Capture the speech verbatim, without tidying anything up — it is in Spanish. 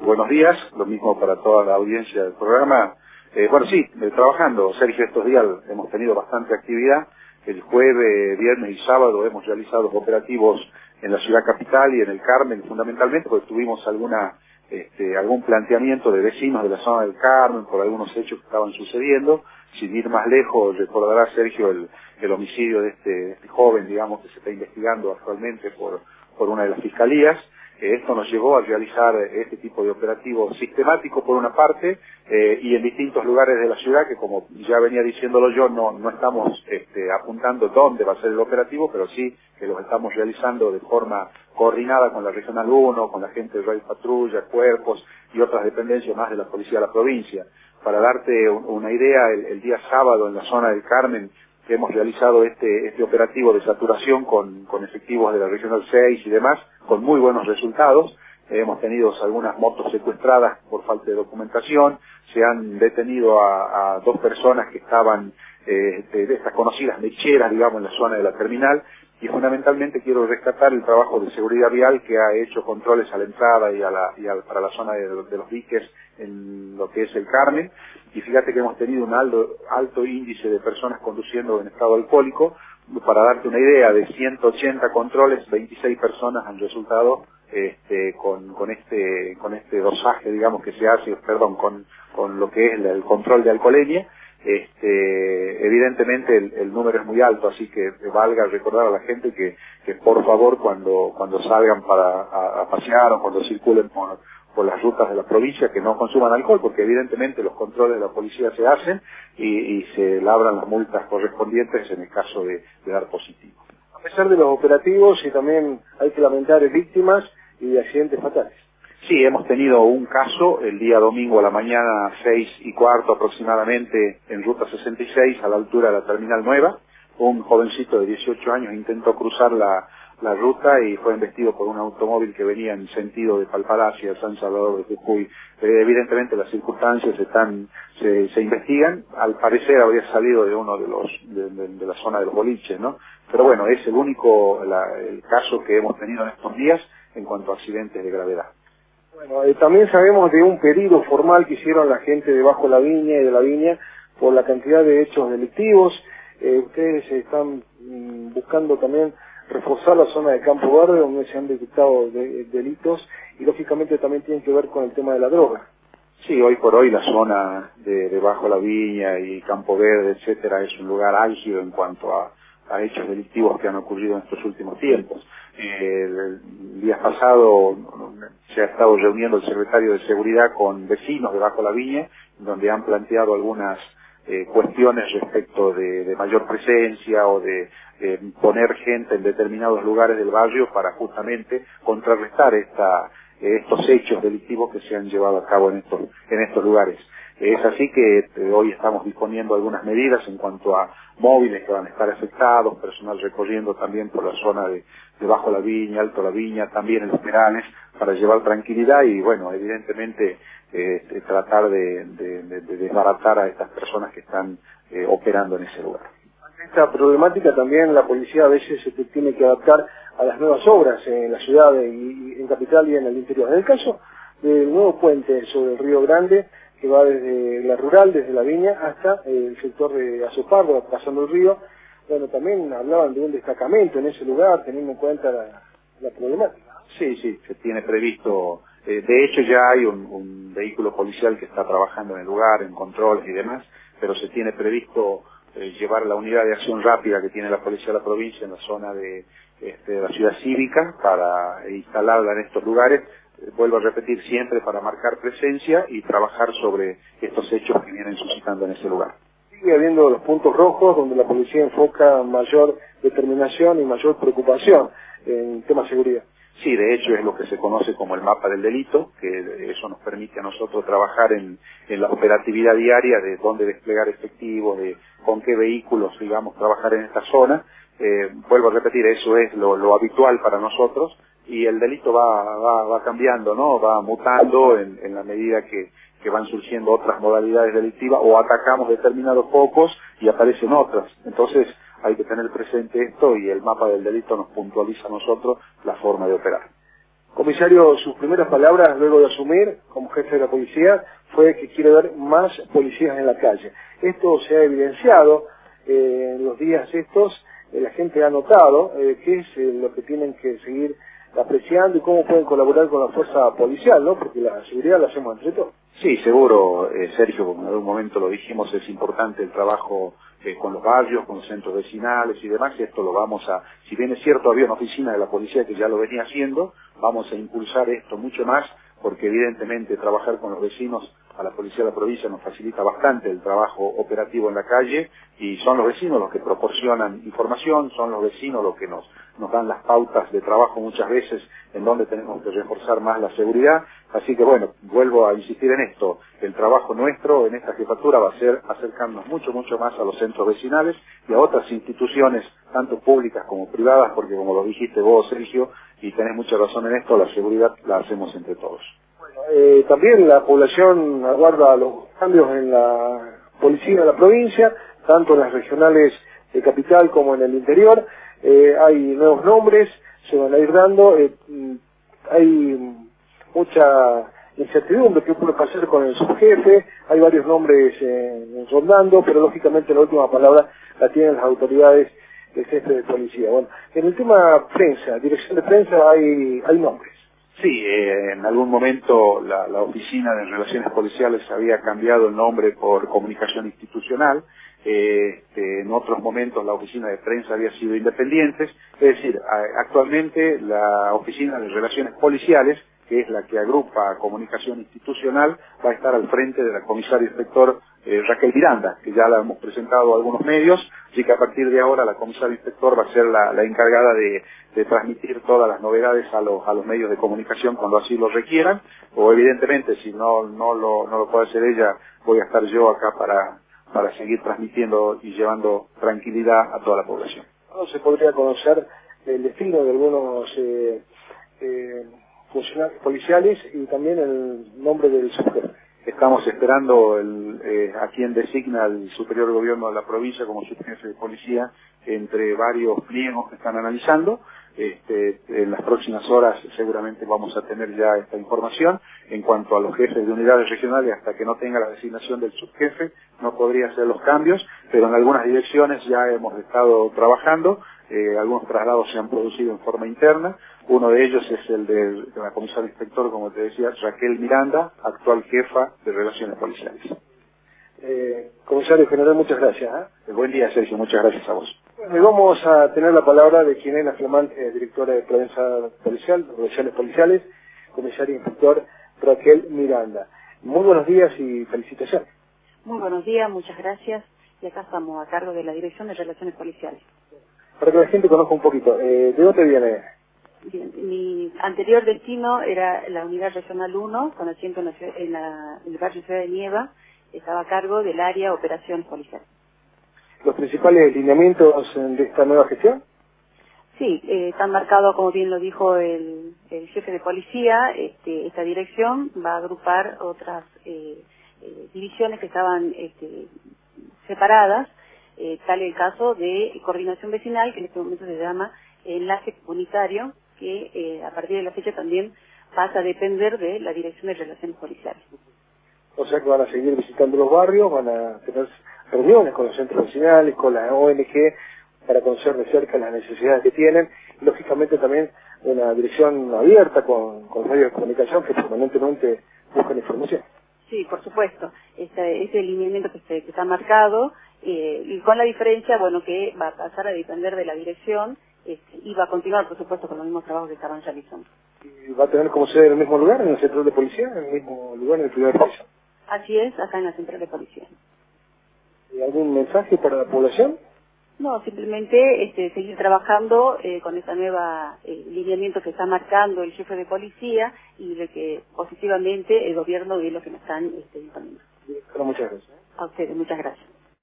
buenos días, lo mismo para toda la audiencia del programa. Eh, bueno, sí, eh, trabajando, Sergio, estos días hemos tenido bastante actividad. El jueves, viernes y sábado hemos realizado operativos en la ciudad capital y en el Carmen, fundamentalmente porque tuvimos alguna este, algún planteamiento de vecinos de la zona del Carmen por algunos hechos que estaban sucediendo. Sin ir más lejos, recordará Sergio el, el homicidio de este, de este joven, digamos, que se está investigando actualmente por, por una de las fiscalías. Eh, esto nos llevó a realizar este tipo de operativos sistemáticos por una parte eh, y en distintos lugares de la ciudad que, como ya venía diciéndolo yo, no, no estamos este, apuntando dónde va a ser el operativo, pero sí que los estamos realizando de forma coordinada con la Regional uno, con la gente de Radio Patrulla, Cuerpos y otras dependencias más de la Policía de la provincia. Para darte una idea, el, el día sábado en la zona del Carmen que hemos realizado este, este operativo de saturación con, con efectivos de la Regional seis y demás, con muy buenos resultados. Eh, hemos tenido algunas motos secuestradas por falta de documentación, se han detenido a, a dos personas que estaban eh, de, de estas conocidas mecheras, digamos, en la zona de la terminal, y fundamentalmente quiero rescatar el trabajo de seguridad vial que ha hecho controles a la entrada y, a la, y a, para la zona de, de los diques en lo que es el Carmen, y fíjate que hemos tenido un alto, alto índice de personas conduciendo en estado alcohólico. Para darte una idea, de ciento ochenta controles, veintiséis personas han resultado este, con, con este con este dosaje, digamos, que se hace, perdón, con, con lo que es el, el control de alcoholemia. Este, evidentemente el, el número es muy alto, así que valga recordar a la gente que, que por favor cuando cuando salgan para a, a pasear o cuando circulen por, por las rutas de la provincia que no consuman alcohol, porque evidentemente los controles de la policía se hacen y, y se labran las multas correspondientes en el caso de, de dar positivo. A pesar de los operativos, y también hay que lamentar víctimas y accidentes fatales. Sí, hemos tenido un caso el día domingo a la mañana, seis y cuarto aproximadamente, en ruta sesenta y seis, a la altura de la Terminal Nueva. Un jovencito de dieciocho años intentó cruzar la, la ruta y fue embestido por un automóvil que venía en sentido de Palpalacia, San Salvador de Jujuy. Eh, evidentemente las circunstancias están, se, se investigan. Al parecer habría salido de uno de los, de, de, de la zona de los boliches, ¿no? Pero bueno, es el único, la, el caso que hemos tenido en estos días en cuanto a accidentes de gravedad. Bueno, eh, también sabemos de un pedido formal que hicieron la gente de Bajo la Viña y de la Viña por la cantidad de hechos delictivos. Eh, ustedes están mm, buscando también reforzar la zona de Campo Verde, donde se han detectado de, delitos, y lógicamente también tiene que ver con el tema de la droga. Sí, hoy por hoy la zona de, de Bajo la Viña y Campo Verde, etcétera, es un lugar álgido en cuanto a, a hechos delictivos que han ocurrido en estos últimos tiempos. Eh, el día pasado se ha estado reuniendo el secretario de Seguridad con vecinos de Bajo la Viña, donde han planteado algunas eh, cuestiones respecto de, de mayor presencia o de eh, poner gente en determinados lugares del barrio para justamente contrarrestar esta, eh, estos hechos delictivos que se han llevado a cabo en estos, en estos lugares. Es así que eh, hoy estamos disponiendo algunas medidas en cuanto a móviles que van a estar afectados, personal recorriendo también por la zona de, de Bajo la Viña, Alto la Viña, también en los Perales, para llevar tranquilidad y, bueno, evidentemente eh, tratar de, de, de, de desbaratar a estas personas que están eh, operando en ese lugar. Ante esta problemática también la policía a veces se tiene que adaptar a las nuevas obras en la ciudad y, y en Capital y en el interior. En el caso del nuevo puente sobre el Río Grande, que va desde la rural, desde la Viña, hasta el sector de Azopardo, pasando el río. Bueno, también hablaban de un destacamento en ese lugar, teniendo en cuenta la, la problemática. Sí, sí, se tiene previsto. Eh, de hecho, ya hay un, un vehículo policial que está trabajando en el lugar, en controles y demás, pero se tiene previsto eh, llevar la unidad de acción rápida que tiene la Policía de la provincia en la zona de, este, de la ciudad cívica para instalarla en estos lugares. Vuelvo a repetir, siempre para marcar presencia y trabajar sobre estos hechos que vienen suscitando en ese lugar. Sigue habiendo los puntos rojos donde la policía enfoca mayor determinación y mayor preocupación en temas de seguridad. Sí, de hecho es lo que se conoce como el mapa del delito, que eso nos permite a nosotros trabajar en, en la operatividad diaria de dónde desplegar efectivos, de con qué vehículos, digamos, trabajar en esta zona. Eh, vuelvo a repetir, eso es lo, lo habitual para nosotros. Y el delito va, va, va cambiando, ¿no? Va mutando en, en la medida que, que van surgiendo otras modalidades delictivas o atacamos determinados focos y aparecen otras. Entonces hay que tener presente esto y el mapa del delito nos puntualiza a nosotros la forma de operar. Comisario, sus primeras palabras luego de asumir como jefe de la policía fue que quiere ver más policías en la calle. Esto se ha evidenciado eh, en los días estos, eh, la gente ha notado eh, qué es eh, lo que tienen que seguir apreciando y cómo pueden colaborar con la fuerza policial, ¿no? Porque la seguridad la hacemos entre todos. Sí, seguro, eh, Sergio, como en algún momento lo dijimos, es importante el trabajo eh, con los barrios, con los centros vecinales y demás, y esto lo vamos a, si bien es cierto, había una oficina de la policía que ya lo venía haciendo, vamos a impulsar esto mucho más, porque evidentemente trabajar con los vecinos a la policía de la provincia nos facilita bastante el trabajo operativo en la calle, y son los vecinos los que proporcionan información, son los vecinos los que nos, nos dan las pautas de trabajo muchas veces en donde tenemos que reforzar más la seguridad. Así que bueno, vuelvo a insistir en esto, el trabajo nuestro en esta jefatura va a ser acercarnos mucho, mucho más a los centros vecinales y a otras instituciones, tanto públicas como privadas, porque como lo dijiste vos, Sergio, y tenés mucha razón en esto, la seguridad la hacemos entre todos. Eh, también la población aguarda los cambios en la policía de la provincia, tanto en las regionales de capital como en el interior. Eh, hay nuevos nombres, se van a ir dando, eh, hay mucha incertidumbre qué puede pasar con el subjefe, hay varios nombres eh, rondando, pero lógicamente la última palabra la tienen las autoridades del jefe de policía. Bueno, en el tema prensa, dirección de prensa, hay, hay nombres. Sí, eh, en algún momento la, la Oficina de Relaciones Policiales había cambiado el nombre por Comunicación Institucional, eh, este, en otros momentos la Oficina de Prensa había sido independiente, es decir, a, actualmente la Oficina de Relaciones Policiales, que es la que agrupa Comunicación Institucional, va a estar al frente de la comisaria inspector eh, Raquel Miranda, que ya la hemos presentado a algunos medios, así que a partir de ahora la comisaria inspector va a ser la, la encargada de, de transmitir todas las novedades a los, a los medios de comunicación cuando así lo requieran, o evidentemente si no, no, lo, no lo puede hacer ella, voy a estar yo acá para, para seguir transmitiendo y llevando tranquilidad a toda la población. ¿No se podría conocer el destino de algunos eh, eh, funcionarios policiales y también el nombre del subjefe? Estamos esperando el, eh, a quien designa el superior gobierno de la provincia como subjefe de policía entre varios pliegos que están analizando. Este, en las próximas horas seguramente vamos a tener ya esta información. En cuanto a los jefes de unidades regionales, hasta que no tenga la designación del subjefe, no podría hacer los cambios, pero en algunas direcciones ya hemos estado trabajando. Eh, algunos traslados se han producido en forma interna. Uno de ellos es el de, de la comisaria inspector, como te decía, Raquel Miranda, actual jefa de Relaciones Policiales. Eh, comisario general, muchas gracias. ¿eh? Buen día, Sergio, muchas gracias a vos. Bueno, y vamos a tener la palabra de quien es la flamante directora de Prensa Policial, de Relaciones Policiales, comisaria inspector Raquel Miranda. Muy buenos días y felicitaciones. Muy buenos días, muchas gracias. Y acá estamos a cargo de la Dirección de Relaciones Policiales. Para que la gente conozca un poquito, eh, ¿de dónde viene? Bien, mi anterior destino era la Unidad Regional uno, con asiento en, la, ciudad- en, la, en el barrio Ciudad de Nieva. Estaba a cargo del área Operaciones Policiales. ¿Los principales lineamientos de esta nueva gestión? Sí, eh, están marcados, como bien lo dijo el, el jefe de policía, este, esta dirección va a agrupar otras eh, eh, divisiones que estaban este, separadas, eh, tal el caso de coordinación vecinal, que en este momento se llama enlace comunitario, que eh, a partir de la fecha también pasa a depender de la Dirección de Relaciones Policiales. O sea que van a seguir visitando los barrios, van a tener reuniones con los centros vecinales, con la O N G, para conocer de cerca las necesidades que tienen, y lógicamente también una dirección abierta con, con medios de comunicación que permanentemente buscan información. Sí, por supuesto, este, ese lineamiento que, se, que está marcado, eh, y con la diferencia, bueno, que va a pasar a depender de la dirección este, y va a continuar, por supuesto, con los mismos trabajos que estaban realizando. ¿Y va a tener como sede en el mismo lugar, en el centro de policía, en el mismo lugar, en el primer piso? Así es, acá en la central de policía. ¿Y algún mensaje para la población? No, simplemente este, seguir trabajando eh, con ese nuevo eh, lineamiento que está marcando el jefe de policía y de que positivamente el gobierno ve lo que nos están este, imponiendo. Bueno, muchas gracias. A ustedes, muchas gracias.